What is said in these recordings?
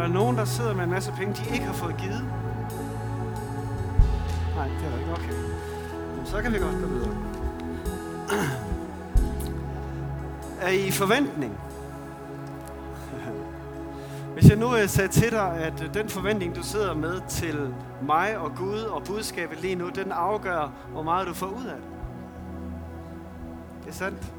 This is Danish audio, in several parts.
nogen, der sidder med en masse penge, de ikke har fået givet? Nej, det er der ikke. Okay. Men så kan vi godt gå videre. Er I i forventning? Hvis jeg nu sagde til dig, at den forventning, du sidder med til mig og Gud og budskabet lige nu, den afgør, hvor meget du får ud af det. Det er sandt.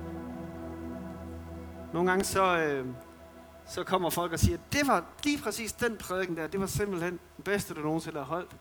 Nogle gange så kommer folk og siger, det var lige præcis den prædiken der, det var simpelthen den bedste, du nogensinde har holdt.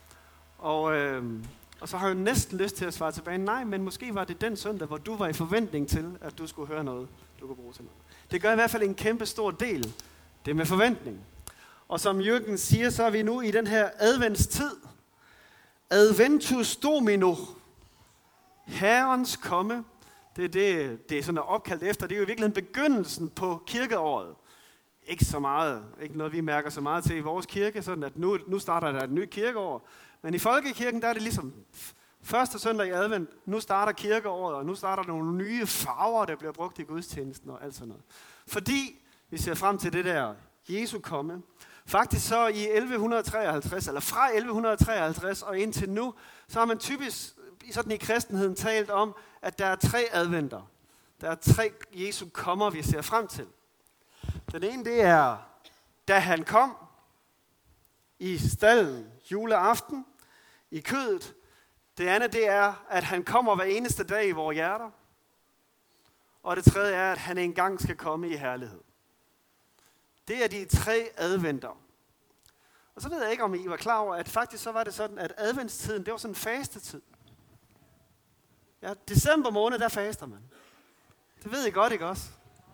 Og så har jeg næsten lyst til at svare tilbage, nej, men måske var det den søndag, hvor du var i forventning til, at du skulle høre noget, du kunne bruge til noget. Det gør i hvert fald en kæmpe stor del, det med forventning. Og som Jürgen siger, så er vi nu i den her adventstid. Adventus Domino. Herrens komme. Det er sådan opkaldt efter. Det er jo i virkeligheden begyndelsen på kirkeåret. Ikke så meget. Ikke noget, vi mærker så meget til i vores kirke. Sådan at nu starter der et nyt kirkeår. Men i folkekirken, der er det ligesom første søndag i advent. Nu starter kirkeåret, og nu starter nogle nye farver, der bliver brugt i gudstjenesten og alt sådan noget. Fordi vi ser frem til det der Jesu komme. Faktisk så i 1153, eller fra 1153 og indtil nu, så har man typisk sådan i kristenheden talt om, at der er 3 adventer. Der er 3 Jesu kommer, vi ser frem til. Den ene, det er, da han kom i stalden juleaften, i kødet. Det andet, det er, at han kommer hver eneste dag i vores hjerter. Og det tredje er, at han engang skal komme i herlighed. Det er de 3 adventer. Og så ved jeg ikke, om I var klar over, at faktisk så var det sådan, at adventstiden, det var sådan en fastetid. Ja, december måned, der faster man. Det ved I godt, ikke også?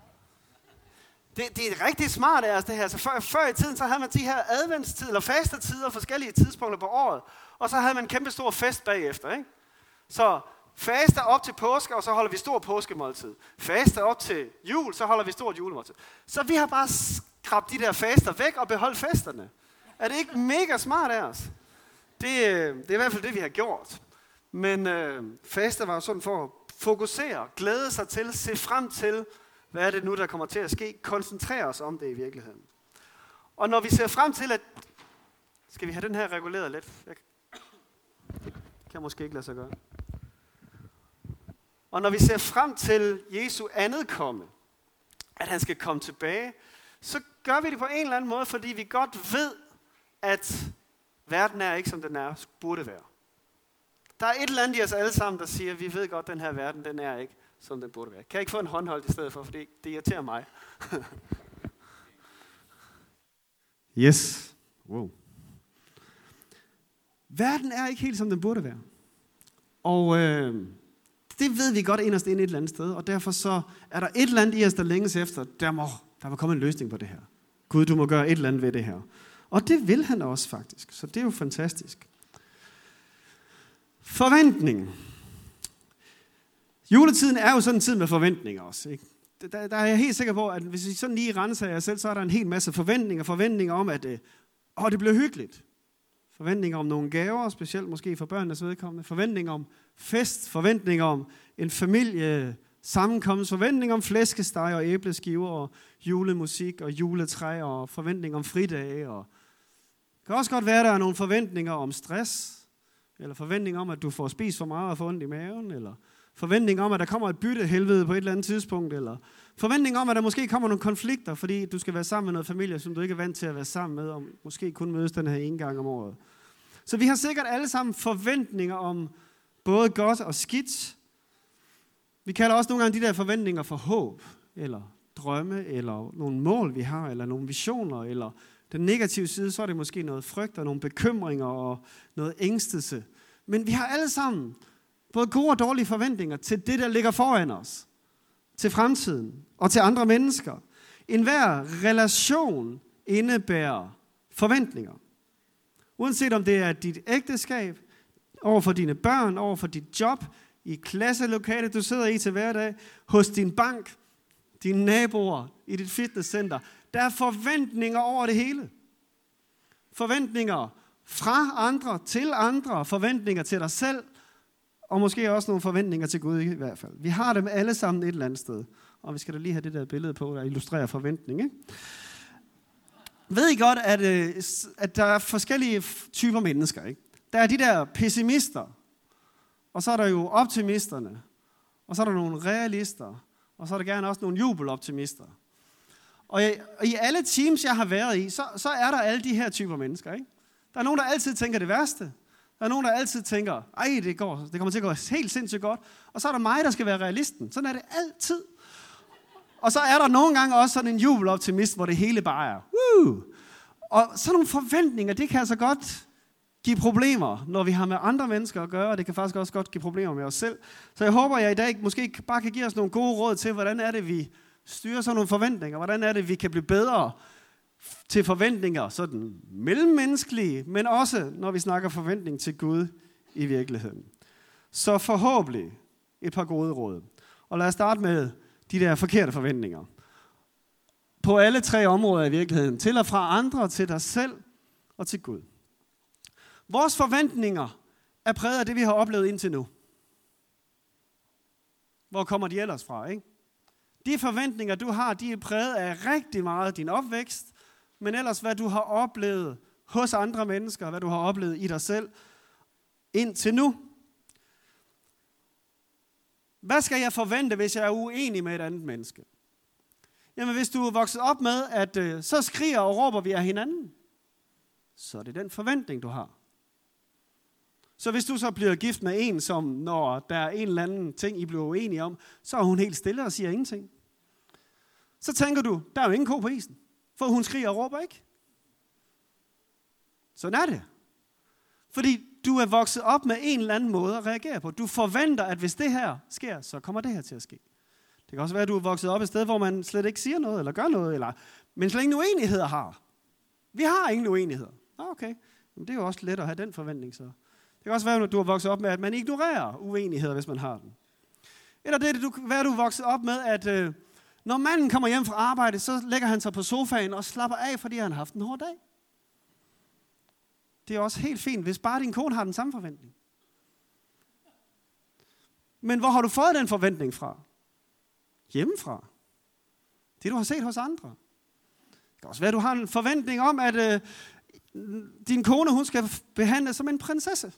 Det er rigtig smart af os, det her. Så før i tiden, så havde man de her adventstider, eller fastetider, forskellige tidspunkter på året. Og så havde man en kæmpe stor fest bagefter, ikke? Så faste op til påske, og så holder vi stor påskemåltid. Faste op til jul, så holder vi stort julemåltid. Så vi har bare skrabt de der faster væk og beholdt festerne. Er det ikke mega smart af os? Det er i hvert fald det, vi har gjort. Men faste var jo sådan for at fokusere, glæde sig til, se frem til, hvad er det nu, der kommer til at ske? Koncentrere os om det i virkeligheden. Og når vi ser frem til, at... Skal vi have den her reguleret lidt? Det kan måske ikke lade sig gøre. Og når vi ser frem til Jesu andet komme, at han skal komme tilbage, så gør vi det på en eller anden måde, fordi vi godt ved, at verden er ikke, som den er, burde være. Der er et eller andet i os alle sammen, der siger, at vi ved godt, at den her verden, den er ikke, som den burde være. Kan jeg ikke få en håndholdt i stedet for, fordi det irriterer mig. Yes. Wow. Verden er ikke helt, som den burde være. Og det ved vi godt inderst inde et eller andet sted, og derfor så er der et eller andet i os, der længes efter, der må komme en løsning på det her. Gud, du må gøre et eller andet ved det her. Og det vil han også faktisk, så det er jo fantastisk. Forventning. Juletiden er jo sådan en tid med forventninger også, ikke? Der er jeg helt sikker på, at hvis I sådan lige renser jer selv, så er der en hel masse forventninger. Forventninger om, at det bliver hyggeligt. Forventninger om nogle gaver, specielt måske for børnenes vedkommende. Forventninger om fest. Forventninger om en familie sammenkomst. Forventninger om flæskesteg og æbleskiver og julemusik og juletræ og forventninger om fridage. Og det kan også godt være, at der er nogle forventninger om stress. Eller forventninger om, at du får spist for meget og får ondt i maven. Eller forventninger om, at der kommer et byttehelvede på et eller andet tidspunkt. Eller forventninger om, at der måske kommer nogle konflikter, fordi du skal være sammen med noget familie, som du ikke er vant til at være sammen med, og måske kun mødes den her en gang om året. Så vi har sikkert alle sammen forventninger om både godt og skidt. Vi kalder også nogle gange de der forventninger for håb, eller drømme, eller nogle mål, vi har, eller nogle visioner, eller den negative side, så er det måske noget frygt og nogle bekymringer og noget ængstelse. Men vi har alle sammen både gode og dårlige forventninger til det, der ligger foran os, til fremtiden og til andre mennesker. Enhver relation indebærer forventninger. Uanset om det er dit ægteskab, over for dine børn, over for dit job, i klasselokalet, du sidder i til hverdag, hos din bank, dine naboer, i dit fitnesscenter. Der er forventninger over det hele. Forventninger fra andre til andre, forventninger til dig selv, og måske også nogle forventninger til Gud i hvert fald. Vi har dem alle sammen et eller andet sted. Og vi skal da lige have det der billede på, der illustrerer forventning, ikke? Ved I godt, at der er forskellige typer mennesker, ikke? Der er de der pessimister, og så er der jo optimisterne, og så er der nogle realister, og så er der gerne også nogle jubeloptimister. Og i alle teams, jeg har været i, så er der alle de her typer mennesker, ikke? Der er nogen, der altid tænker det værste. Der er nogen, der altid tænker, det kommer til at gå helt sindssygt godt. Og så er der mig, der skal være realisten. Sådan er det altid. Og så er der nogle gange også sådan en jubeloptimist, hvor det hele bare er, woo! Og sådan nogle forventninger, det kan altså godt give problemer, når vi har med andre mennesker at gøre, og det kan faktisk også godt give problemer med os selv. Så jeg håber, at jeg i dag måske bare kan give os nogle gode råd til, hvordan er det, vi styrer sådan nogle forventninger. Hvordan er det, vi kan blive bedre til forventninger, sådan mellemmenneskelige, men også, når vi snakker forventning til Gud i virkeligheden. Så forhåbentlig et par gode råd. Og lad os starte med de der forkerte forventninger. På alle 3 områder i virkeligheden. Til og fra andre, til dig selv og til Gud. Vores forventninger er præget af det, vi har oplevet indtil nu. Hvor kommer de ellers fra, ikke? De forventninger, du har, de er præget af rigtig meget din opvækst, men ellers hvad du har oplevet hos andre mennesker, hvad du har oplevet i dig selv indtil nu. Hvad skal jeg forvente, hvis jeg er uenig med et andet menneske? Jamen, hvis du er vokset op med, at så skriger og råber vi af hinanden, så er det den forventning, du har. Så hvis du så bliver gift med en, som når der er en eller anden ting, I bliver uenige om, så er hun helt stille og siger ingenting. Så tænker du, der er jo ingen ko på isen, for hun skriger og råber ikke. Sådan er det. Fordi du er vokset op med en eller anden måde at reagere på. Du forventer, at hvis det her sker, så kommer det her til at ske. Det kan også være, at du er vokset op et sted, hvor man slet ikke siger noget, eller gør noget, men slet ingen uenigheder har. Vi har ingen uenigheder. Okay, men det er jo også let at have den forventning så. Det kan også være, at du er vokset op med, at man ignorerer uenigheder, hvis man har den. Eller det kan være, at du er vokset op med, at når manden kommer hjem fra arbejde, så lægger han sig på sofaen og slapper af, fordi han har haft en hård dag. Det er også helt fint, hvis bare din kone har den samme forventning. Men hvor har du fået den forventning fra? Hjemmefra. Det, du har set hos andre. Det kan også være, at du har en forventning om, at din kone, hun skal behandles som en prinsesse.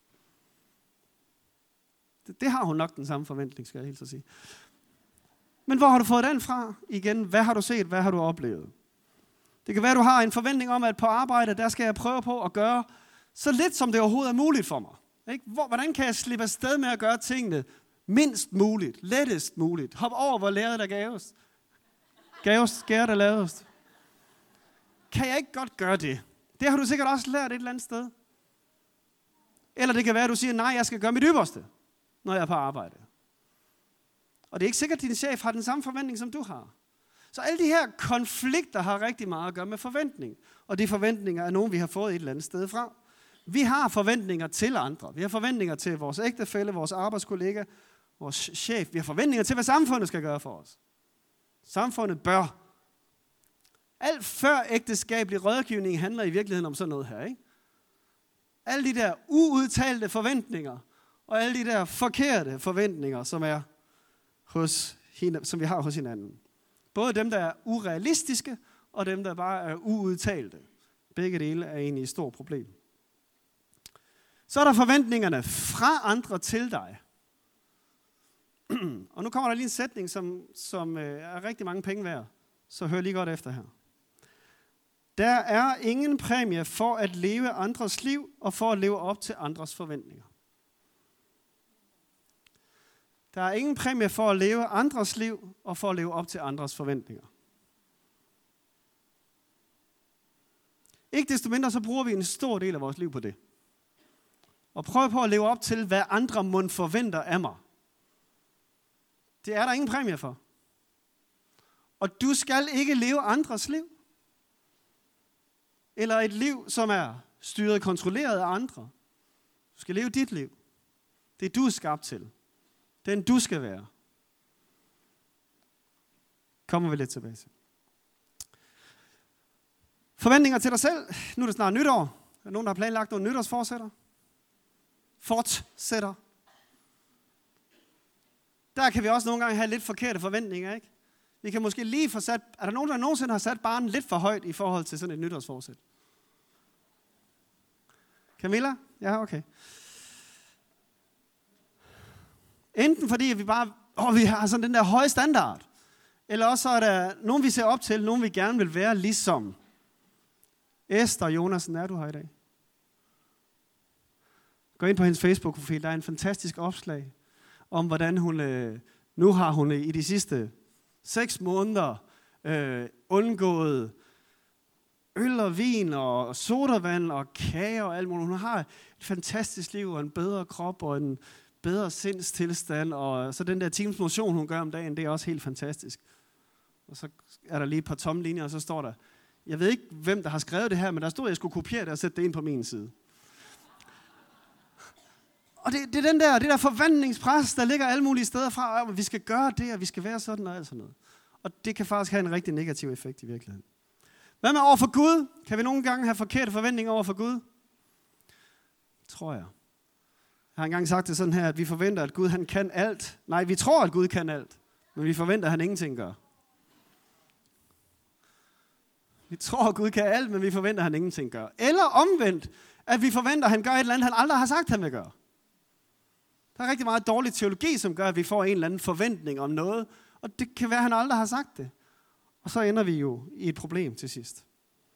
Det har hun nok den samme forventning, skal jeg helt så sige. Men hvor har du fået den fra? Igen, hvad har du set? Hvad har du oplevet? Det kan være, at du har en forventning om, at på arbejde, der skal jeg prøve på at gøre så lidt, som det overhovedet er muligt for mig. Ikke? Hvordan kan jeg slippe afsted med at gøre tingene mindst muligt, lettest muligt? Hop over, hvor læret der gavest. Skære der lavest. Kan jeg ikke godt gøre det? Det har du sikkert også lært et eller andet sted. Eller det kan være, at du siger, nej, jeg skal gøre mit ypperste, når jeg er på arbejde. Og det er ikke sikkert, at din chef har den samme forventning, som du har. Så alle de her konflikter har rigtig meget at gøre med forventning. Og de forventninger er nogen, vi har fået et eller andet sted fra. Vi har forventninger til andre. Vi har forventninger til vores ægtefælle, vores arbejdskollega, vores chef. Vi har forventninger til, hvad samfundet skal gøre for os. Samfundet bør. Alt før ægteskabelig rådgivning handler i virkeligheden om sådan noget her, ikke? Alle de der uudtalte forventninger, og alle de der forkerte forventninger, som vi har hos hinanden. Både dem, der er urealistiske, og dem, der bare er uudtalte. Begge dele er egentlig et stort problem. Så er der forventningerne fra andre til dig. Og nu kommer der lige en sætning, som er rigtig mange penge værd. Så hør lige godt efter her. Der er ingen præmie for at leve andres liv, og for at leve op til andres forventninger. Der er ingen præmie for at leve andres liv, og for at leve op til andres forventninger. Ikke desto mindre, så bruger vi en stor del af vores liv på det. Og prøv på at leve op til, hvad andre mund forventer af mig. Det er der ingen præmie for. Og du skal ikke leve andres liv. Eller et liv, som er styret kontrolleret af andre. Du skal leve dit liv. Det du er skabt til. Den du skal være. Kommer vi lidt tilbage til. Forventninger til dig selv. Nu er det snart nytår. Er der nogen, der har planlagt nogle nytårsforsætter? Fortsætter. Der kan vi også nogle gange have lidt forkerte forventninger, ikke? Vi kan måske lige få sat... Er der nogen, der nogensinde har sat barnen lidt for højt i forhold til sådan et nytårsforsæt? Camilla? Ja, okay. Enten fordi vi bare... vi har sådan den der høje standard. Eller også er der nogen, vi ser op til, nogen vi gerne vil være ligesom. Esther Jonasen, er du her i dag? Gå ind på hendes Facebook-profil, der er en fantastisk opslag om, hvordan hun, nu har hun i de sidste 6 måneder undgået øl og vin og sodavand og kage og alt muligt. Hun har et fantastisk liv og en bedre krop og en bedre sindstilstand, og så den der times motion, hun gør om dagen, det er også helt fantastisk. Og så er der lige et par tomme linjer, og så står der, jeg ved ikke, hvem der har skrevet det her, men der stod, at jeg skulle kopiere det og sætte det ind på min side. Og det er det der forventningspres, der ligger alle mulige steder fra, at vi skal gøre det, og vi skal være sådan og alt sådan noget. Og det kan faktisk have en rigtig negativ effekt i virkeligheden. Hvad med over for Gud? Kan vi nogle gange have forkerte forventninger over for Gud? Tror jeg. Jeg har engang sagt det sådan her, at vi forventer, at Gud han kan alt. Nej, vi tror, at Gud kan alt, men vi forventer, at han ingenting gør. Vi tror, at Gud kan alt, men vi forventer, at han ingenting gør. Eller omvendt, at vi forventer, at han gør et eller andet, han aldrig har sagt, han vil gøre. Der er rigtig meget dårlig teologi, som gør, at vi får en eller anden forventning om noget, og det kan være, at han aldrig har sagt det. Og så ender vi jo i et problem til sidst.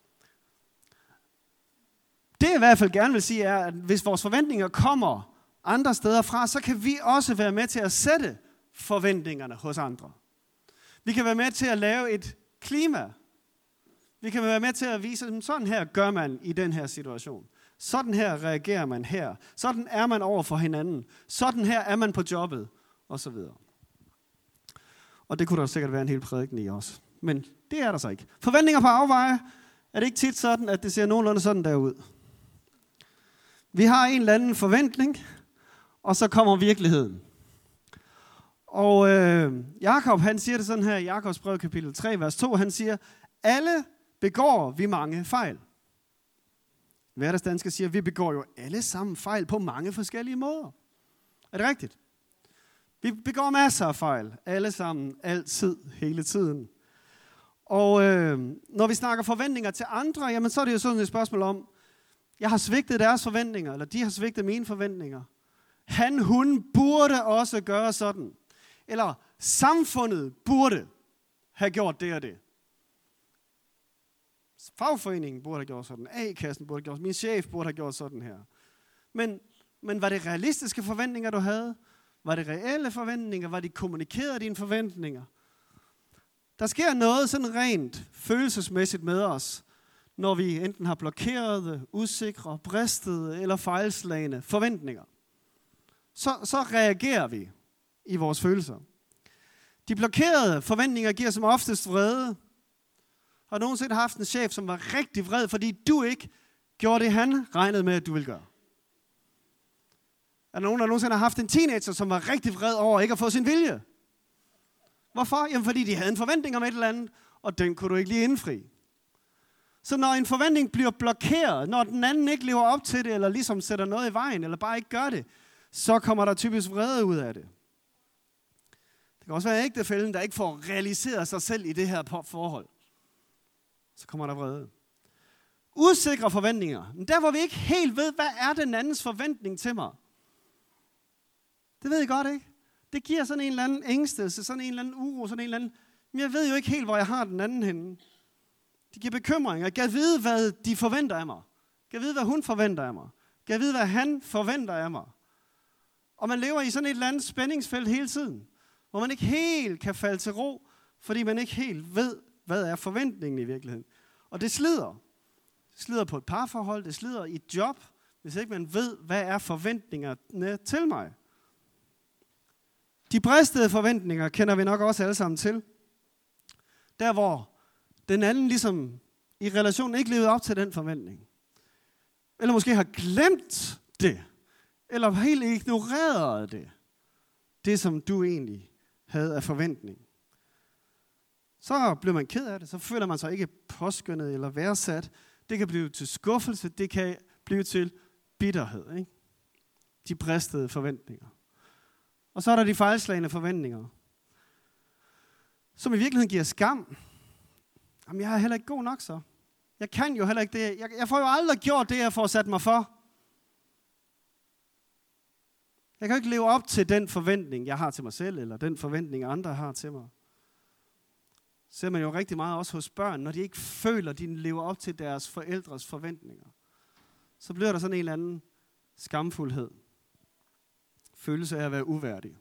Det jeg i hvert fald gerne vil sige er, at hvis vores forventninger kommer andre steder fra, så kan vi også være med til at sætte forventningerne hos andre. Vi kan være med til at lave et klima. Vi kan være med til at vise, at sådan her gør man i den her situation. Sådan her reagerer man her. Sådan er man over for hinanden. Sådan her er man på jobbet. Og så videre. Og det kunne der sikkert være en hel prædiken i også. Men det er der så ikke. Forventninger på afveje, er det ikke tit sådan, at det ser nogenlunde sådan der ud. Vi har en eller anden forventning, og så kommer virkeligheden. Og Jakob, han siger det sådan her i Jakobs brev kapitel 3, vers 2, han siger, alle begår vi mange fejl. Hverdagsdansker siger, vi begår jo alle sammen fejl på mange forskellige måder. Er det rigtigt? Vi begår masser af fejl, alle sammen, altid, hele tiden. Og når vi snakker forventninger til andre, jamen så er det jo sådan et spørgsmål om, jeg har svigtet deres forventninger, eller de har svigtet mine forventninger. Hun burde også gøre sådan. Eller samfundet burde have gjort det og det. Fagforeningen burde have gjort sådan. A-kassen burde have gjort sådan. Min chef burde have gjort sådan her. Men var det realistiske forventninger, du havde? Var det reelle forventninger? Var de kommunikerede dine forventninger? Der sker noget sådan rent følelsesmæssigt med os, når vi enten har blokerede, usikre, bristede eller fejlslagne forventninger. Så reagerer vi i vores følelser. De blokerede forventninger giver som oftest vrede. Har du nogensinde haft en chef, som var rigtig vred, fordi du ikke gjorde det, han regnede med, at du ville gøre? Er der nogen, der nogensinde har haft en teenager, som var rigtig vred over ikke at få sin vilje? Hvorfor? Jamen fordi de havde en forventning om et eller andet, og den kunne du ikke lige indfri. Så når en forventning bliver blokeret, når den anden ikke lever op til det, eller ligesom sætter noget i vejen, eller bare ikke gør det, så kommer der typisk vrede ud af det. Det kan også være ægtefælden, der ikke får realiseret sig selv i det her forhold. Så kommer der vrede. Usikre forventninger. Men der hvor vi ikke helt ved, hvad er den andens forventning til mig. Det ved I godt, ikke? Det giver sådan en eller anden ængstelse, sådan en eller anden uro, sådan en eller anden... Men jeg ved jo ikke helt, hvor jeg har den anden henne. Det giver bekymringer. Jeg kan vide, hvad de forventer af mig. Jeg kan vide, hvad hun forventer af mig. Jeg kan vide, hvad han forventer af mig. Og man lever i sådan et eller andet spændingsfelt hele tiden, hvor man ikke helt kan falde til ro, fordi man ikke helt ved, hvad er forventningen i virkeligheden. Og det slider. Det slider på et parforhold, det slider i et job, hvis ikke man ved, hvad er forventningerne til mig. De bristede forventninger kender vi nok også alle sammen til. Der hvor den anden ligesom i relationen ikke levede op til den forventning. Eller måske har glemt det. Eller helt ignoreret det. Det som du egentlig havde af forventning. Så bliver man ked af det. Så føler man sig ikke påskyndet eller værdsat. Det kan blive til skuffelse. Det kan blive til bitterhed. Ikke? De bristede forventninger. Og så er der de fejlslagne forventninger. som i virkeligheden giver skam. Jamen, jeg er heller ikke god nok så. Jeg kan jo heller ikke det. Jeg får jo aldrig gjort det, jeg får sat mig for. Jeg kan jo ikke leve op til den forventning, jeg har til mig selv, eller den forventning, andre har til mig. Ser man jo rigtig meget også hos børn, når de ikke føler, at de lever op til deres forældres forventninger. Så bliver der sådan en eller anden skamfuldhed. Følelse af at være uværdig.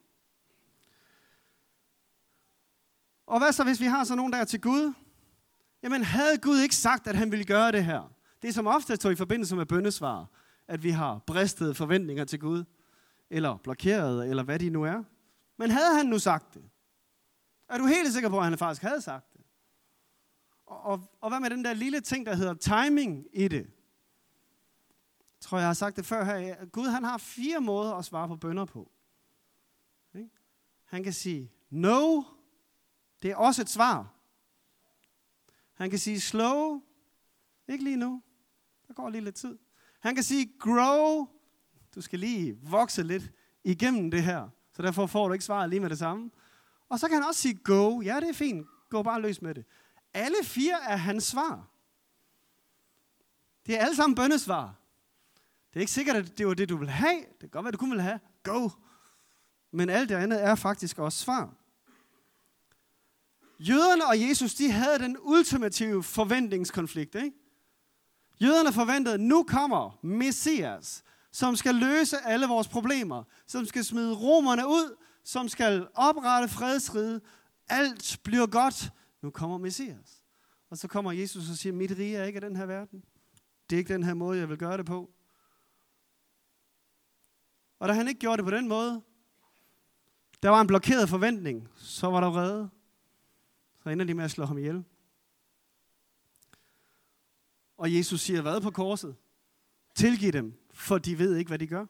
Og hvad så, hvis vi har så nogen der til Gud? Jamen, havde Gud ikke sagt, at han ville gøre det her? Det er som ofte står i forbindelse med bønnesvar, at vi har bristede forventninger til Gud, eller blokeret, eller hvad de nu er. Men havde han nu sagt det? Er du helt sikker på, at han faktisk havde sagt det? Og hvad med den der lille ting, der hedder timing i det? Jeg tror, jeg har sagt det før her. Gud, han har 4 måder at svare på bønner på. Han kan sige no. Det er også et svar. Han kan sige slow. Ikke lige nu. Der går lige lidt tid. Han kan sige grow. Du skal lige vokse lidt igennem det her. Så derfor får du ikke svaret lige med det samme. Og så kan han også sige go. Ja, det er fint. Gå bare løs med det. Alle 4 er hans svar. Det er alle sammen bønnesvar. Det er ikke sikkert, at det var det, du vil have. Det kan godt være, du kun vil have go. Men alt det andet er faktisk også svar. Jøderne og Jesus, de havde den ultimative forventningskonflikt, ikke? Jøderne forventede, nu kommer Messias, som skal løse alle vores problemer, som skal smide romerne ud, som skal oprette fredsriget. Alt bliver godt. Nu kommer Messias. Og så kommer Jesus og siger, mit rige er ikke af den her verden. Det er ikke den her måde, jeg vil gøre det på. Og da han ikke gjorde det på den måde, der var en blokeret forventning, så var der vrede. Så ender de med at slå ham ihjel. Og Jesus siger, hvad på korset? Tilgiv dem, for de ved ikke, hvad de gør.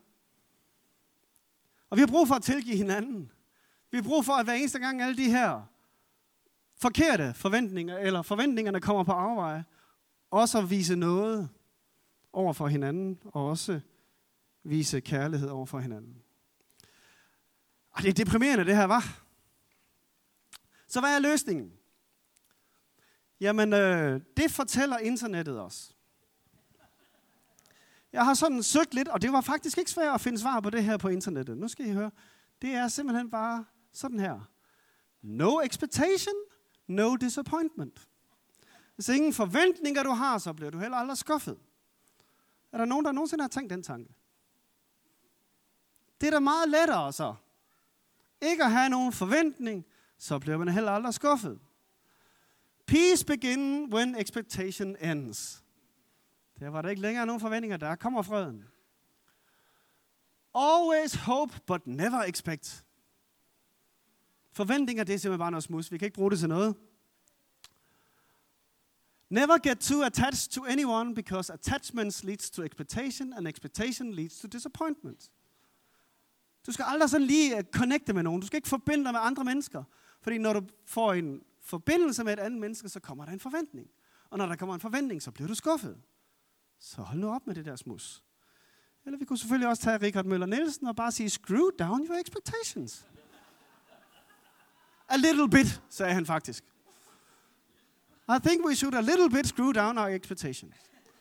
Og vi har brug for at tilgive hinanden. Vi har brug for, at hver eneste gang alle de her forkerte forventninger, eller forventningerne kommer på afveje, også at vise noget over for hinanden, og også vise kærlighed over for hinanden. Og det er deprimerende, det her, var. Så hvad er løsningen? Jamen, det fortæller internettet os. Jeg har sådan søgt lidt, og det var faktisk ikke svært at finde svar på det her på internettet. Nu skal I høre. Det er simpelthen bare sådan her. No expectation, no disappointment. Hvis ingen forventninger du har, så bliver du heller aldrig skuffet. Er der nogen, der nogensinde har tænkt den tanke? Det er da meget lettere så. Ikke at have nogen forventning, så bliver man heller aldrig skuffet. Peace begin when expectation ends. Der var der ikke længere nogen forventninger, der kommer freden. Always hope, but never expect. Forventninger, det er simpelthen bare noget smus. Vi kan ikke bruge det til noget. Never get too attached to anyone, because attachment leads to expectation, and expectation leads to disappointment. Du skal aldrig sådan lige connecte med nogen. Du skal ikke forbinde dig med andre mennesker. Fordi når du får en forbindelse med et andet menneske, så kommer der en forventning. Og når der kommer en forventning, så bliver du skuffet. Så hold nu op med det der smus. Eller vi kunne selvfølgelig også tage Richard Møller Nielsen og bare sige, screw down your expectations. A little bit, sagde han faktisk. I think we should a little bit screw down our expectations.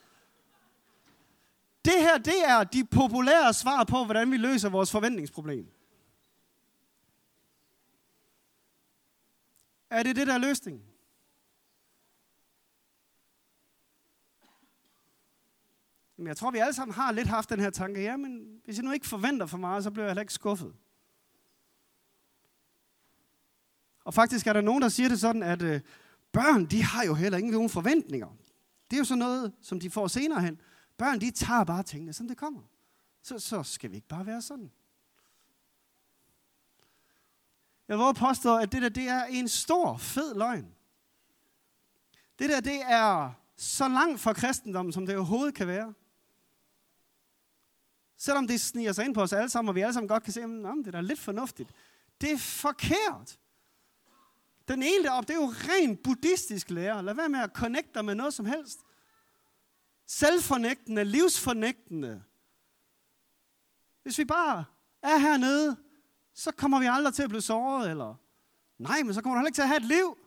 Det her, det er de populære svar på, hvordan vi løser vores forventningsproblem. Er det det, der er løsningen? Men jeg tror, vi alle sammen har lidt haft den her tanke. Ja, men hvis jeg nu ikke forventer for meget, så bliver jeg heller ikke skuffet. Og faktisk er der nogen, der siger det sådan, at børn, de har jo heller ikke nogen forventninger. Det er jo sådan noget, som de får senere hen. Børn, de tager bare tingene, som det kommer. Så skal vi ikke bare være sådan. Jeg vil påstå, at det der, det er en stor, fed løgn. Det der, det er så langt fra kristendommen, som det overhovedet kan være. Selvom det sniger sig ind på os alle sammen, og vi alle sammen godt kan se, at det er da lidt fornuftigt. Det er forkert. Den ene deroppe, det er jo rent buddhistisk lære. Lad være med at connecte dig med noget som helst. Selvfornægtende, livsfornægtende. Hvis vi bare er hernede, så kommer vi aldrig til at blive såret, eller Nej, men så kommer du heller ikke til at have et liv.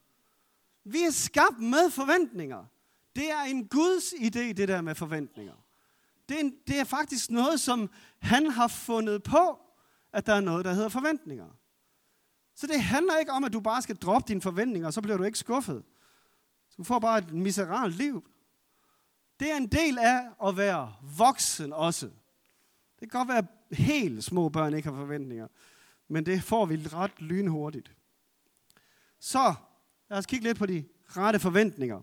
Vi er skabt med forventninger. Det er en Guds idé, det der med forventninger. Det er faktisk noget, som han har fundet på, at der er noget, der hedder forventninger. Så det handler ikke om, at du bare skal droppe dine forventninger, og så bliver du ikke skuffet. Så du får bare et miserabelt liv. Det er en del af at være voksen også. Det kan godt være, at helt små børn ikke har forventninger, men det får vi ret lynhurtigt. Så lad os kigge lidt på de rette forventninger.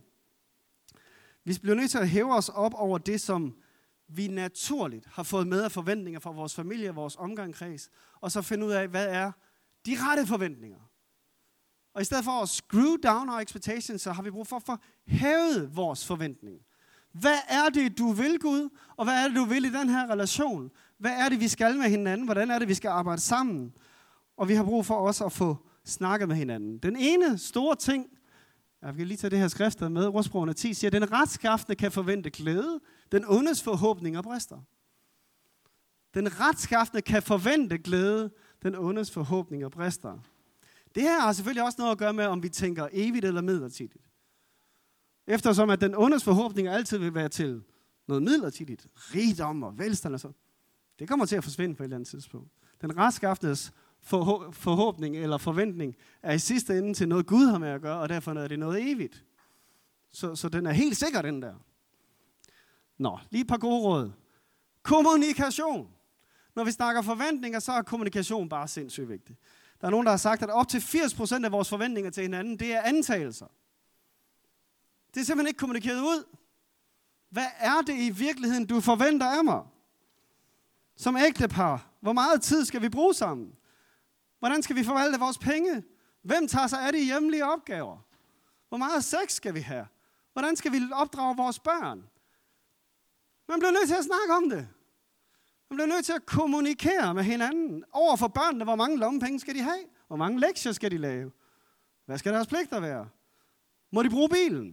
Vi bliver nødt til at hæve os op over det, som vi naturligt har fået med af forventninger fra vores familie og vores omgangskreds, og så finde ud af, hvad er de rette forventninger. Og i stedet for at screw down our expectations, så har vi brug for at få hævet vores forventning. Hvad er det, du vil, Gud? Og hvad er det, du vil i den her relation? Hvad er det, vi skal med hinanden? Hvordan er det, vi skal arbejde sammen? Og vi har brug for også at få snakket med hinanden. Den ene store ting, jeg vil lige tage det her skrift med, Ordsprogene 10 siger, den retskaffende kan forvente glæde, den ondes forhåbninger brister. Den retskaffende kan forvente glæde, den ondes forhåbninger brister. Det her har selvfølgelig også noget at gøre med, om vi tænker evigt eller midlertidigt. Eftersom at den ondes forhåbninger altid vil være til noget midlertidigt, rigdom og velstand og så. Det kommer til at forsvinde på et eller andet tidspunkt. Den retskaffendes forhåbning eller forventning er i sidste ende til noget Gud har med at gøre, og derfor er det noget evigt. Så den er helt sikker, den der. Nå, lige et par gode råd. Kommunikation. Når vi snakker forventninger, så er kommunikation bare sindssygt vigtigt. Der er nogen, der har sagt, at op til 80% af vores forventninger til hinanden, det er antagelser. Det er simpelthen ikke kommunikeret ud. Hvad er det i virkeligheden, du forventer af mig? Som ægtepar, hvor meget tid skal vi bruge sammen? Hvordan skal vi forvalte vores penge? Hvem tager sig af de hjemlige opgaver? Hvor meget sex skal vi have? Hvordan skal vi opdrage vores børn? Man bliver nødt til at snakke om det. Man bliver nødt til at kommunikere med hinanden. Over for børnene, hvor mange lommepenge skal de have? Hvor mange lektier skal de lave? Hvad skal deres pligter være? Må de bruge bilen?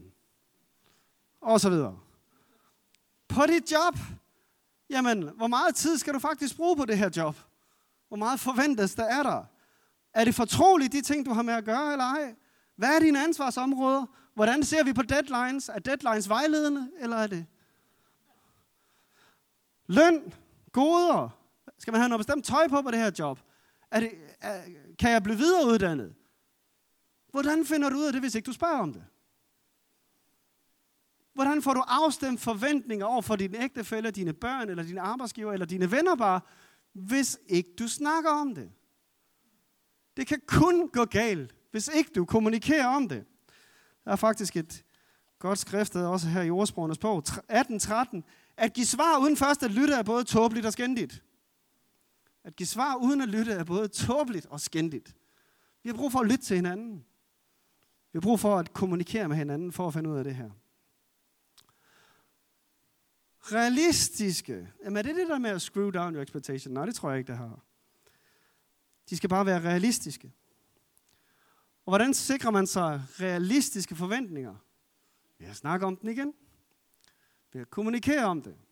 Og så videre. På dit job, jamen, hvor meget tid skal du faktisk bruge på det her job? Hvor meget forventes der er der? Er det fortroligt, de ting, du har med at gøre, eller ej? Hvad er dine ansvarsområder? Hvordan ser vi på deadlines? Er deadlines vejledende, eller er det? Løn, goder. Skal man have noget bestemt tøj på det her job? Kan jeg blive videreuddannet? Hvordan finder du ud af det, hvis ikke du spørger om det? Hvordan får du afstemt forventninger over for din ægtefælle, dine børn, eller dine arbejdsgiver, eller dine venner bare, hvis ikke du snakker om det? Det kan kun gå galt, hvis ikke du kommunikerer om det. Der er faktisk et godt skrift, også her i Ordsprogenes bog, 18:13. At give svar uden først at lytte er både tåbeligt og skændigt. At give svar uden at lytte er både tåbeligt og skændigt. Vi har brug for at lytte til hinanden. Vi har brug for at kommunikere med hinanden, for at finde ud af det her. Realistiske. Jamen er det det der med at screw down your expectation? Nej, det tror jeg ikke, det har. De skal bare være realistiske. Og hvordan sikrer man sig realistiske forventninger? Ved at snakke om den igen. Ved at kommunikere om det.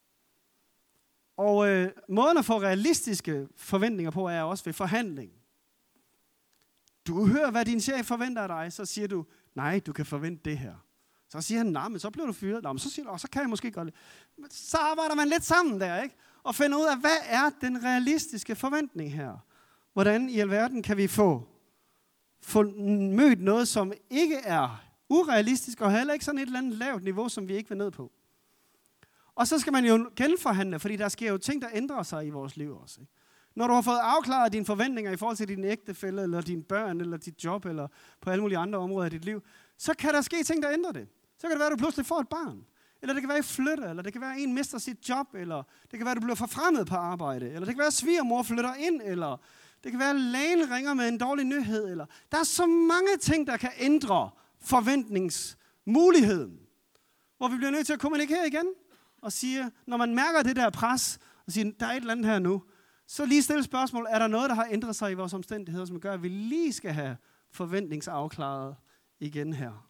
Og måden at få realistiske forventninger på er også ved forhandling. Du hører, hvad din chef forventer af dig, så siger du, nej, du kan forvente det her. Så siger han, nej, men så bliver du fyret. Nå, men så siger du, så kan jeg måske godt det. Så arbejder man lidt sammen der, ikke? Og finder ud af, hvad er den realistiske forventning her? Hvordan i alverden kan vi få mødt noget, som ikke er urealistisk, og heller ikke sådan et eller andet lavt niveau, som vi ikke vil ned på. Og så skal man jo genforhandle, fordi der sker jo ting, der ændrer sig i vores liv også. Ikke? Når du har fået afklaret dine forventninger i forhold til din ægtefælle, eller dine børn, eller dit job, eller på alle mulige andre områder af dit liv, så kan der ske ting, der ændrer det. Så kan det være, at du pludselig får et barn. Eller det kan være, at I flytter, eller det kan være, at en mister sit job, eller det kan være, at du bliver forfremmet på arbejde, eller det kan være, at svigermor flytter ind, eller det kan være, at lægen ringer med en dårlig nyhed, eller der er så mange ting, der kan ændre forventningsmuligheden, hvor vi bliver nødt til at kommunikere igen, og sige, når man mærker det der pres, og siger, der er et eller andet her nu, så lige stille spørgsmål, er der noget, der har ændret sig i vores omstændigheder, som gør, at vi lige skal have forventningsafklaret igen her.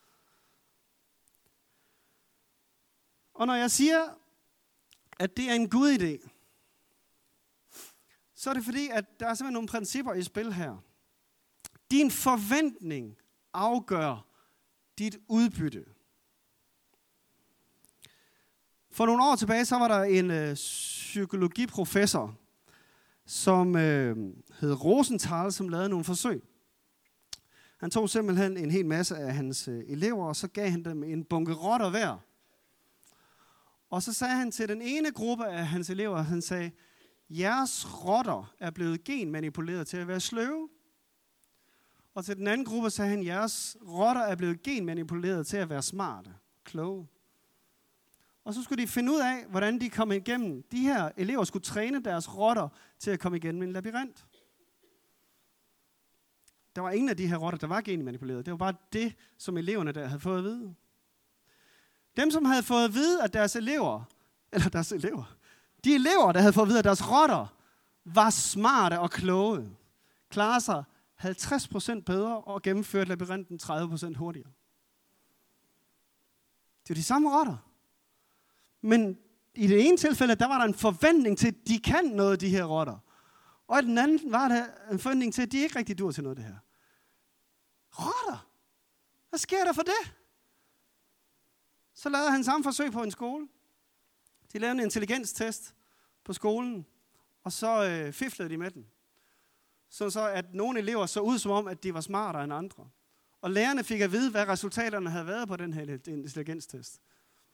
Og når jeg siger, at det er en Gud-idé, så er det fordi, at der er simpelthen nogle principper i spil her. Din forventning afgør dit udbytte. For nogle år tilbage, så var der en psykologiprofessor, som hed Rosenthal, som lavede nogle forsøg. Han tog simpelthen en hel masse af hans elever, og så gav han dem en bunke rotter hver. Og så sagde han til den ene gruppe af hans elever, han sagde, jeres rotter er blevet genmanipuleret til at være sløve. Og til den anden gruppe sagde han, jeres rotter er blevet genmanipuleret til at være smarte, kloge. Og så skulle de finde ud af, hvordan de kom igennem. De her elever skulle træne deres rotter til at komme igennem en labyrint. Der var ingen af de her rotter, der var genmanipuleret. Det var bare det, som eleverne der havde fået at vide. Dem, som havde fået at vide, at de elever, der havde fået at vide, at deres rotter var smarte og kloge, klarer sig 50% bedre og gennemførte labyrinten 30% hurtigere. Det er de samme rotter. Men i det ene tilfælde, der var der en forventning til, at de kan noget, de her rotter. Og i den anden var der en forventning til, at de ikke rigtig dur til noget af det her. Rotter? Hvad sker der for det? Så lavede han samme forsøg på en skole. De lavede en intelligenstest på skolen, og så fiflede de med den. Så at nogle elever så ud som om, at de var smartere end andre. Og lærerne fik at vide, hvad resultaterne havde været på den her intelligenstest.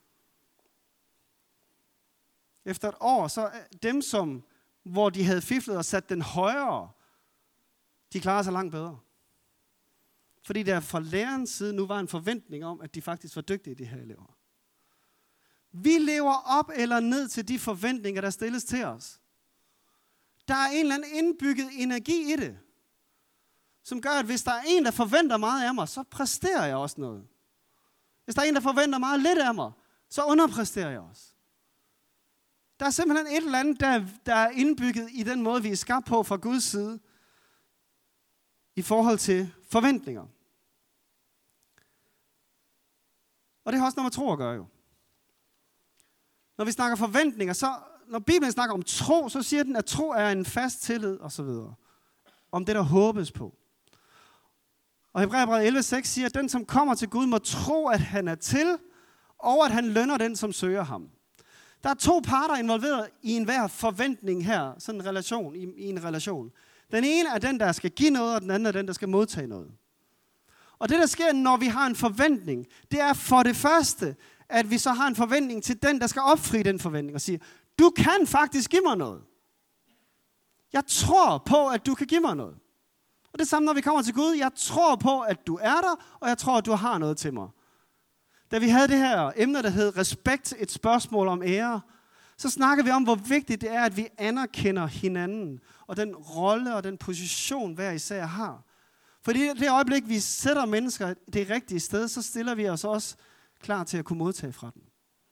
Efter et år, så dem, hvor de havde fiflet og sat den højere, de klarede sig langt bedre. Fordi der fra lærerens side nu var en forventning om, at de faktisk var dygtige, de her elever. Vi lever op eller ned til de forventninger, der stilles til os. Der er en eller anden indbygget energi i det, som gør, at hvis der er en, der forventer meget af mig, så præsterer jeg også noget. Hvis der er en, der forventer meget lidt af mig, så underpræsterer jeg også. Der er simpelthen et eller andet, der er indbygget i den måde, vi er skabt på fra Guds side, i forhold til forventninger. Og det har også noget med tro at gøre jo. Når vi snakker forventninger, så når Bibelen snakker om tro, så siger den, at tro er en fast tillid og så videre. Om det, der håbes på. Og Hebræerbrevet 11:6 siger, at den, som kommer til Gud, må tro, at han er til, og at han lønner den, som søger ham. Der er to parter involveret i enhver forventning her, sådan en relation, i en relation. Den ene er den, der skal give noget, og den anden er den, der skal modtage noget. Og det, der sker, når vi har en forventning, det er for det første, at vi så har en forventning til den, der skal opfri den forventning og sige, du kan faktisk give mig noget. Jeg tror på, at du kan give mig noget. Og det samme, når vi kommer til Gud. Jeg tror på, at du er der, og jeg tror, at du har noget til mig. Da vi havde det her emne, der hed respekt, et spørgsmål om ære, så snakker vi om, hvor vigtigt det er, at vi anerkender hinanden, og den rolle og den position, hver især har. Fordi i det øjeblik, vi sætter mennesker det rigtige sted, så stiller vi os også klar til at kunne modtage fra dem.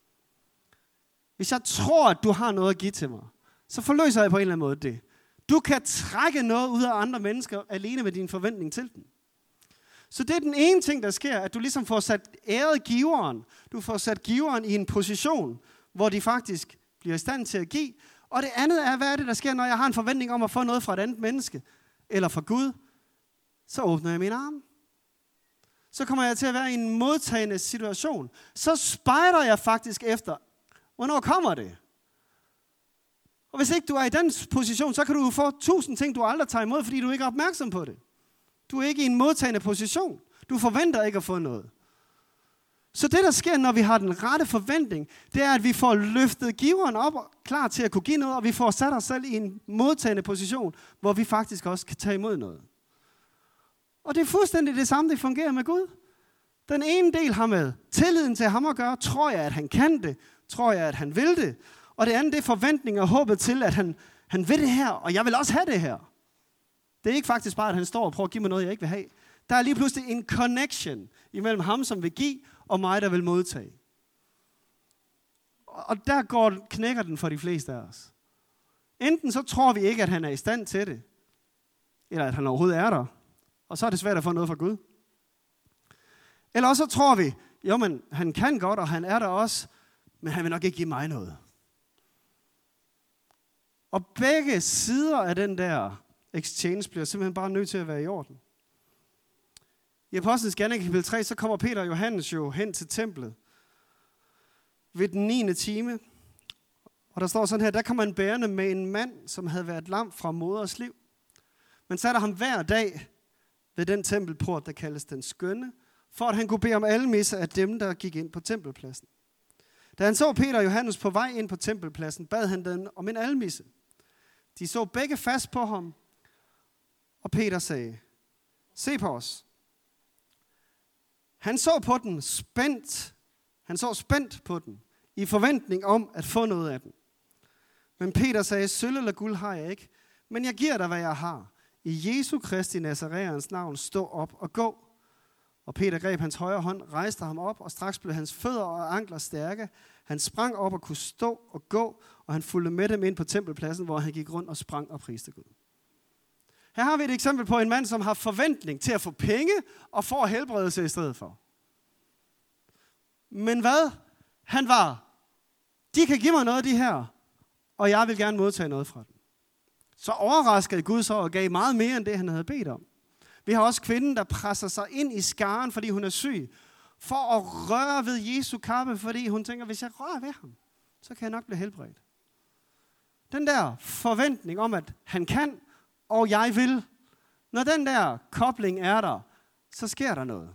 Hvis jeg tror, at du har noget at give til mig, så forløser jeg på en eller anden måde det. Du kan trække noget ud af andre mennesker alene med din forventning til dem. Så det er den ene ting, der sker, at du ligesom får sat æret giveren. Du får sat giveren i en position, hvor de faktisk bliver i stand til at give. Og det andet er, hvad er det, der sker, når jeg har en forventning om at få noget fra et andet menneske, eller fra Gud, så åbner jeg mine arme. Så kommer jeg til at være i en modtagende situation. Så spejder jeg faktisk efter, hvornår kommer det? Og hvis ikke du er i den position, så kan du få 1000 ting, du aldrig tager imod, fordi du ikke er opmærksom på det. Du er ikke i en modtagende position. Du forventer ikke at få noget. Så det, der sker, når vi har den rette forventning, det er, at vi får løftet giveren op og klar til at kunne give noget, og vi får sat os selv i en modtagende position, hvor vi faktisk også kan tage imod noget. Og det er fuldstændig det samme, det fungerer med Gud. Den ene del har med tilliden til ham at gøre. Tror jeg, at han kan det? Tror jeg, at han vil det? Og det andet, det er forventning og håbet til, at han vil det her, og jeg vil også have det her. Det er ikke faktisk bare, at han står og prøver at give mig noget, jeg ikke vil have. Der er lige pludselig en connection imellem ham, som vil give, og mig, der vil modtage. Og der knækker den for de fleste af os. Enten så tror vi ikke, at han er i stand til det, eller at han overhovedet er der, og så er det svært at få noget fra Gud. Eller også så tror vi, jo, men han kan godt, og han er der også, men han vil nok ikke give mig noget. Og begge sider af den der exchange bliver simpelthen bare nødt til at være i orden. I Apostlenes Gerninger kapitel 3, så kommer Peter og Johannes jo hen til templet ved den 9. time. Og der står sådan her, der kom man bærende med en mand, som havde været lam fra moders liv. Man satte ham hver dag ved den tempelport, der kaldes den skønne, for at han kunne bede om almisse af dem, der gik ind på tempelpladsen. Da han så Peter og Johannes på vej ind på tempelpladsen, bad han dem om en almisse. De så begge fast på ham, og Peter sagde, se på os. Han så spændt på den, i forventning om at få noget af den. Men Peter sagde, sølv eller guld har jeg ikke, men jeg giver dig, hvad jeg har. I Jesu Kristi Nazareans navn, stå op og gå. Og Peter greb hans højre hånd, rejste ham op, og straks blev hans fødder og ankler stærke. Han sprang op og kunne stå og gå, og han fulgte med dem ind på tempelpladsen, hvor han gik rundt og sprang og priste Gud. Her har vi et eksempel på en mand, som har forventning til at få penge og får helbredelse i stedet for. Men hvad? Han var, de kan give mig noget af de her, og jeg vil gerne modtage noget fra dem. Så overraskede Gud så og gav meget mere end det, han havde bedt om. Vi har også kvinden, der presser sig ind i skaren, fordi hun er syg, for at røre ved Jesu kappe, fordi hun tænker, hvis jeg rører ved ham, så kan jeg nok blive helbredt. Den der forventning om, at han kan, og jeg vil, når den der kobling er der, så sker der noget.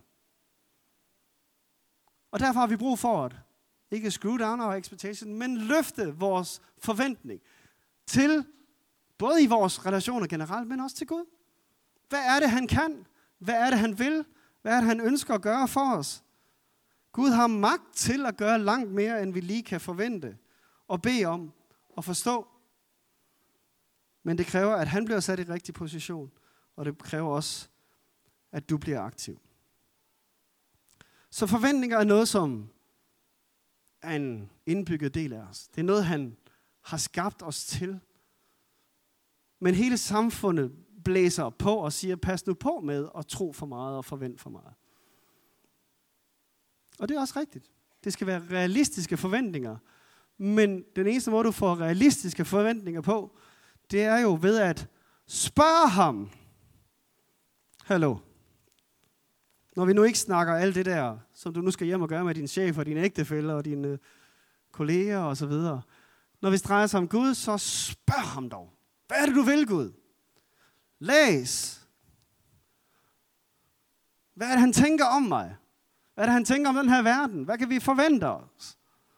Og derfor har vi brug for at ikke screw down our expectation, men løfte vores forventning til, både i vores relationer generelt, men også til Gud. Hvad er det, han kan? Hvad er det, han vil? Hvad er det, han ønsker at gøre for os? Gud har magt til at gøre langt mere, end vi lige kan forvente og bede om og forstå. Men det kræver, at han bliver sat i rigtig position, og det kræver også, at du bliver aktiv. Så forventninger er noget, som er en indbygget del af os. Det er noget, han har skabt os til. Men hele samfundet blæser på og siger, pas nu på med at tro for meget og forvente for meget. Og det er også rigtigt. Det skal være realistiske forventninger. Men den eneste måde, du får realistiske forventninger på, det er jo ved at spørge ham. Hallo. Når vi nu ikke snakker alt det der, som du nu skal hjem og gøre med din chef og dine ægtefæller og dine kolleger og så videre. Når vi drejer sig om Gud, så spørg ham dog. Hvad er det, du vil, Gud? Læs. Hvad er det, han tænker om mig? Hvad er det, han tænker om den her verden? Hvad kan vi forvente os?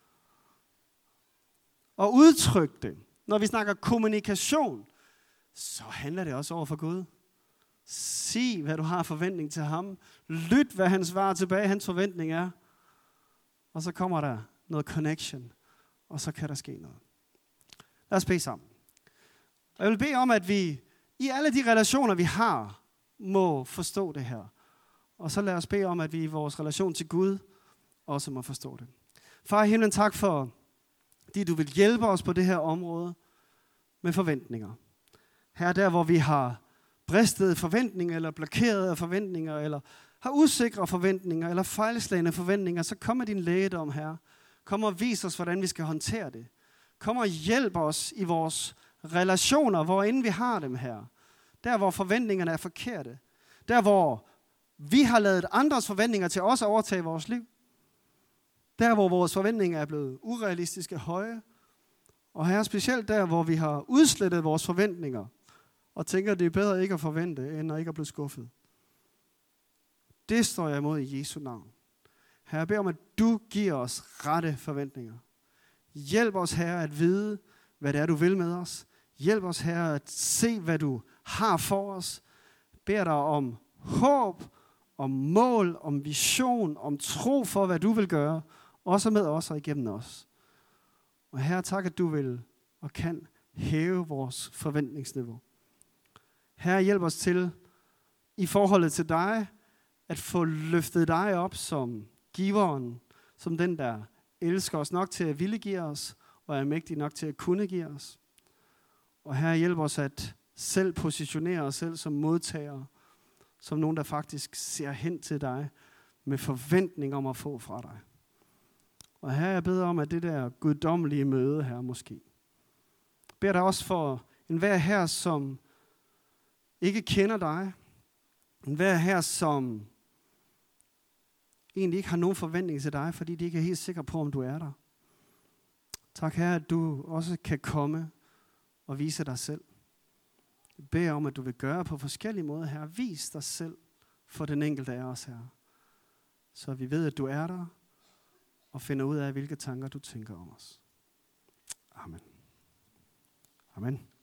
Og udtryk det. Når vi snakker kommunikation, så handler det også over for Gud. Sig, hvad du har forventning til ham. Lyt, hvad han svarer tilbage, hans forventning er. Og så kommer der noget connection. Og så kan der ske noget. Lad os bede sammen. Jeg vil bede om, at vi i alle de relationer, vi har, må forstå det her. Og så lad os bede om, at vi i vores relation til Gud også må forstå det. Far i himlen, tak for, at du vil hjælpe os på det her område med forventninger. Her der, hvor vi har bristede forventninger, eller blokerede forventninger, eller har usikre forventninger, eller fejlslagne forventninger, så kom med din lægedom, Herre. Kom og vis os, hvordan vi skal håndtere det. Kom og hjælp os i vores relationer, hvorinde vi har dem her. Der, hvor forventningerne er forkerte. Der, hvor vi har ladet andres forventninger til os at overtage vores liv. Der, hvor vores forventninger er blevet urealistiske høje. Og her specielt der, hvor vi har udslettet vores forventninger, og tænker, at det er bedre ikke at forvente, end at ikke at blive skuffet. Det står jeg imod i Jesu navn. Herre, jeg beder om, at du giver os rette forventninger. Hjælp os, Herre, at vide, hvad det er, du vil med os. Hjælp os, Herre, at se, hvad du har for os. Beder dig om håb, om mål, om vision, om tro for, hvad du vil gøre, også med os og igennem os. Og Herre, tak, at du vil og kan hæve vores forventningsniveau. Herre, hjælp os til, i forholdet til dig, at få løftet dig op som giveren, som den, der elsker os nok til at ville give os, og er mægtig nok til at kunne give os. Og Herre, hjælp os at selv positionere os selv som modtagere, som nogen, der faktisk ser hen til dig, med forventning om at få fra dig. Og Herre, jeg beder om, at det der guddommelige møde her måske. Jeg beder dig også for enhver her, som ikke kender dig. Enhver her, som egentlig ikke har nogen forventning til dig, fordi de ikke er helt sikre på, om du er der. Tak, Herre, at du også kan komme og vise dig selv. Jeg beder om, at du vil gøre på forskellige måder, Herre. Vis dig selv for den enkelte af os, Herre. Så vi ved, at du er der, og finder ud af, hvilke tanker du tænker om os. Amen. Amen.